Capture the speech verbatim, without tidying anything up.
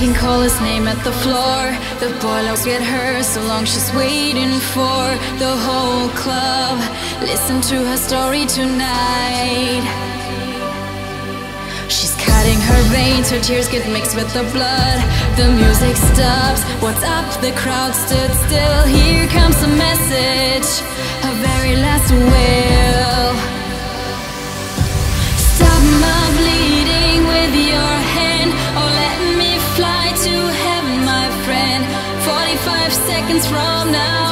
can call his name at the floor. The boy loves get her so long she's waiting for the whole club. Listen to her story tonight. She's cutting her veins, her tears get mixed with the blood. The music stops, what's up? The crowd stood still. Here comes a message, her very last will. Stop my bleeding with your hand, or let me fly to heaven, my friend. Forty-five seconds from now